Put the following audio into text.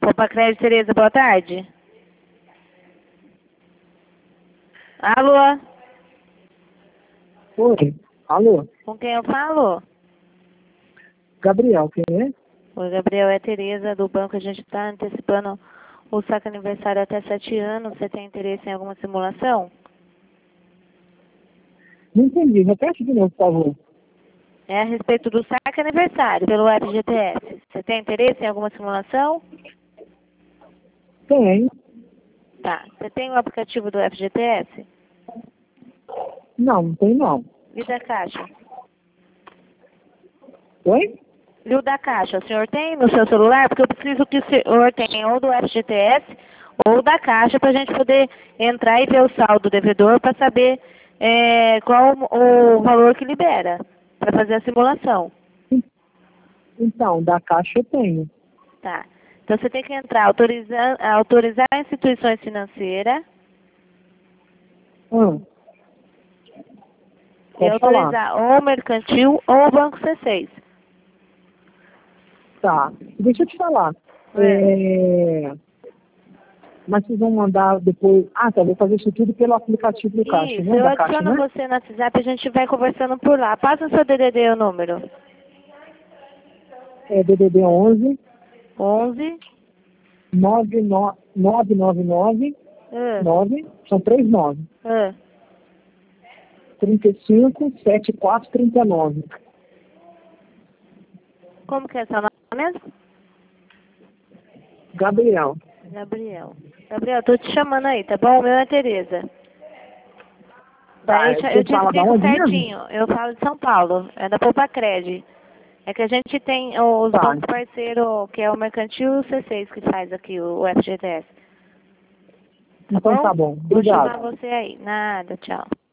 Poupa Crédito, Tereza, boa tarde. Alô? Oi, alô, Com quem eu falo? Gabriel, quem é? Oi, Gabriel, é Tereza do banco. A gente está antecipando o saque aniversário até 7 anos. Você tem interesse em alguma simulação? Não entendi, repete de novo, por favor. É a respeito do saque aniversário pelo FGTS. Você tem interesse em alguma simulação? Tem. Tá. Você tem o aplicativo do FGTS? Não tem não. E da Caixa? Oi? E o da Caixa, o senhor tem no seu celular? Porque eu preciso que o senhor tenha ou do FGTS ou da Caixa para a gente poder entrar e ver o saldo devedor para saber qual o valor que libera para fazer a simulação. Então, da Caixa eu tenho. Tá. Então você tem que entrar, autorizar instituições financeiras Ah, e pode falar. autorizar ou o mercantil ou o Banco C6. Tá. Deixa eu te falar. Mas vocês vão mandar depois... Ah, tá, vou fazer isso tudo pelo aplicativo do Caixa, Isso, né? eu Da Caixa, adiciono né? você no WhatsApp e a gente vai conversando por lá. Passa o seu DDD e o número. É DDD 11 11 999 ah, 9, são 3 9. ah. 35 74 39. Como que é seu nome mesmo? Gabriel. Gabriel. Gabriel, tô te chamando aí, tá bom? O meu é Tereza. Daí Tá, eu você te fala da explico onde mesmo? certinho. Eu falo de São Paulo, é da Poupa Cred. É que a gente tem os Tá. bancos parceiros, que é o Mercantil e o C6 que faz aqui, o FGTS. Tá Então bom? tá bom. Vou chamar Obrigado. você aí. Nada, tchau.